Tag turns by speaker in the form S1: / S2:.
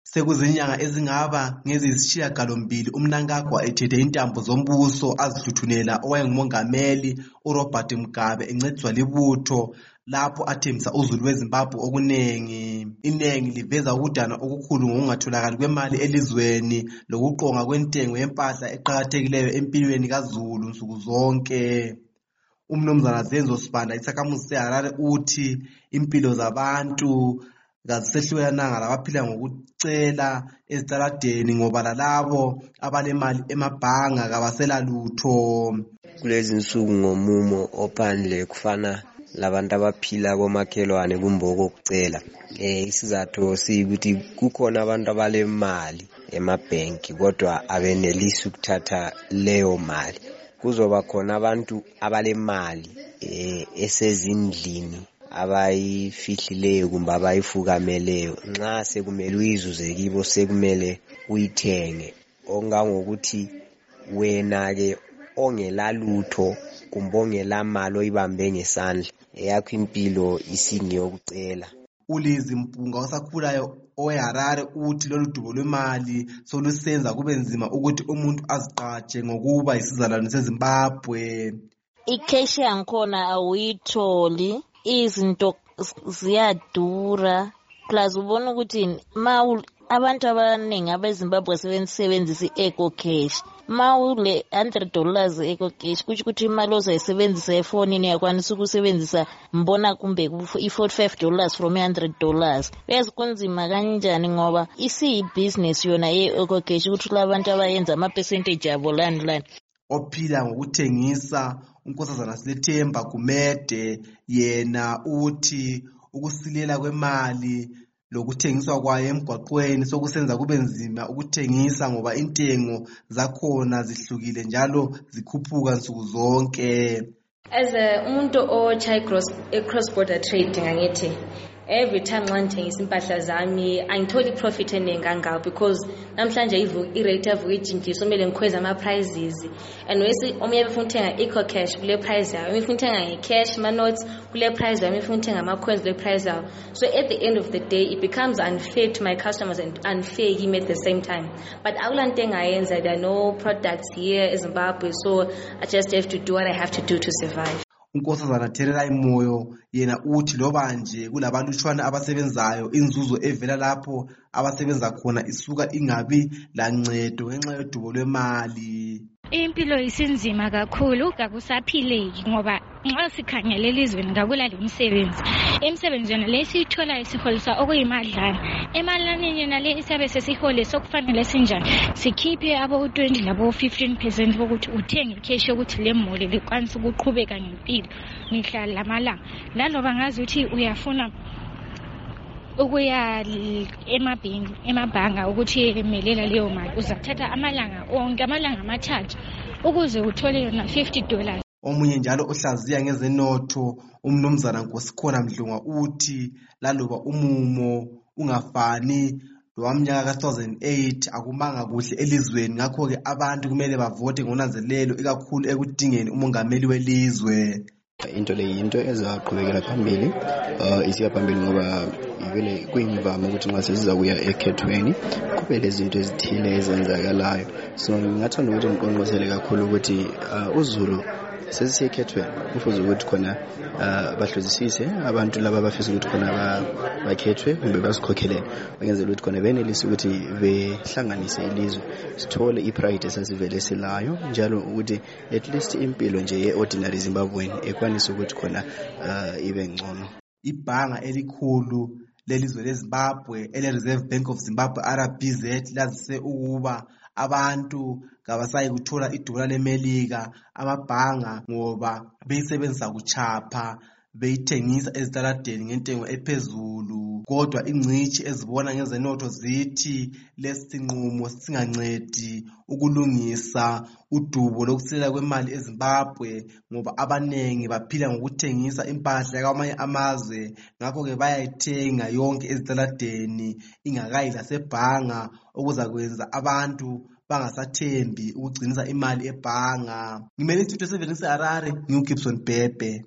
S1: Sekuzinyanga ezingaba ngeziyisishiyagalombili uMnangagwa ethethe intambo zombuso azihluthunela owayengumongameli uRobert Mugabe encediswa libutho lapho athembisa uzulu weZimbabwe okuningi. Iningi liveza ukudana okukhulu ngokungatholakali kwemali elizweni lokuqonga kwentengo yempahla eqhakathekileyo empilweni kaZulu nsuku zonke. Umnumzana Zenzo Sibanda isakhamuzi seHarare uthi impilo zabantu kazisehlukananga labaphila ngokucela ezitaladeni ngoba lalabo abanemali emabhanga kabasela lutho.
S2: Kulezi nsuku ngomumo ophandle kufana labantu abaphila komakhelwane kumboko okucela. Isizathu sikuthi kukhona abantu abalemali emabhenki kodwa abenelisi ukuthatha leyo mali. Kuzoba khona abantu abalemali esezindlini abayifihlileyo kumbe abayifukameleyo. Nxa sekumele uyizuze kibo sekumele uyithenge, ongangokuthi wena-ke ongelalutho kumbe ongelamali oyibambe ngesandla, eyakho impilo isingeyokucela.
S1: uLizzy Mpunga osakhulayo oweHarare uthi lolu dubo lwemali solusenza kube nzima ukuthi umuntu azigqaje ngokuba yisizalwane seZimbabwe.
S3: Ikheshi yankhona awuyitholi, izinto ziyadura, plus ubona ukuthi abantu abaningi abeZimbabwe sebenzisa i-Eco Cash. Ule $100 Eco Cash kuthi ukuthi imali ozayisebenzisa efonini yakwanisa ukusebenzisa mbona kumbe i-$45 from $100. Bese kunzima kanjani ngoba isiyi-business yona ye-Eco Cash ukuthi labantu abayenza ama-percentage abo lani.
S1: Ophila ngokuthengisa uNkosazana Silethemba Gumede yena uthi ukusilela kwemali lokuthengiswa kwayo emgwaqweni sokusenza kube nzima ukuthengisa ngoba intengo zakhona zihlukile njalo zikhuphuka nsuku zonke.
S4: As umuntu ochayi cross border trading angithi every time nxa ngithengisa impahla zami angitholi profit eningi kangako because namhlanje i-rate yavuka ijintshisa kumele ngikhweza ama-prices and omunye befuna ukuthenga Eco Cash kule price yayo, omunye ufuna ukuthenga nge-cash ma-notes kule price yayo, omunye ufuna ukuthenga ama-coins kule price yayo. So at the end of the day it becomes unfair to my customers and unfair him at the same time. But akula nto engayenza, there are no products here in Zimbabwe, so I just have to do what I have to do to survive.
S1: uNkosazana Therera Imoyo yena uthi loba nje kulabalutshwana abasebenzayo inzuzo evela lapho abasebenza khona isuka ingabi lancedo ngenxa yodubo lwemali.
S5: Impilo isinzima kakhulu, kakusaphileki ngoba nxa sikhangele elizweni ngakula imisebenzi yona le siyithola isiholisa okuyimadlana. Emalani yona le isabe sesihole sokufanele sinjani sikhiphe abo 20 labo 15% ukuthi uthenge ikheshi yokuthi le moli likwanisa ukuqhubeka ngempilo mihla lamalanga. Laloba ngazi ukuthi uyafuna ukuya emabhanga ukuthi emelela leyo mali uzathatha amalanga onke amathathu ukuze uthole yona $50.
S1: Omunye njalo ohlaziya ngezenotho umnumzana Nkosikhona Mdlunga uthi laloba umumo ungafani lowamnyaka ka-2008 akumanga kuhle elizweni, ngakho-ke abantu kumele bavote ngonanzelelo ikakhulu ekudingeni umongameli welizwe.
S6: Into le yinto ezaqhubekela phambili isiya phambili ngoba ivele kuyimvama ukuthi nxa sesiza kuya ekhethweni kube lezinto ezithile ezenzakalayo. So ngingathanda ukuthi ngiqonqosele kakhulu ukuthi uZulu sesisekhethweni kufuze ukuthi khona bahlozisise abantu laba abafisa ukuthi khona bakhethwe kumbe basikhokhele bangenzela ukuthi khona benelise ukuthi behlanganise ilizwe sithole ipride esasivele silayo njalo ukuthi at least impilo nje ye-ordinary Zimbabwean ekwanisa ukuthi khona ibe ngcono.
S1: Ibhanga elikhulu lelizwe leZimbabwe ele-Reserve Bank of Zimbabwe RBZ lazise ukuba abantu kabasayi kuthola idola leMelika amabhanga ngoba beyisebenzisa kuchapha beyithengisa ezitaladeni ngentengo ephezulu. Kodwa ingcitshi ezibona ngezenotho zithi lesi nqumo singancedi ukulungisa udubo lokusilela kwemali eZimbabwe ngoba abanengi baphila ngokuthengisa impahla kwamanye amazwe, ngakho-ke bayayithenga yonke ezitaladeni ingakayi lasebhanga okuzakwenza abantu bangasathembi ukugcinisa imali ebhanga. Ngimele isithuthi sevenisa Harare, ngiuGibson Bhebhe.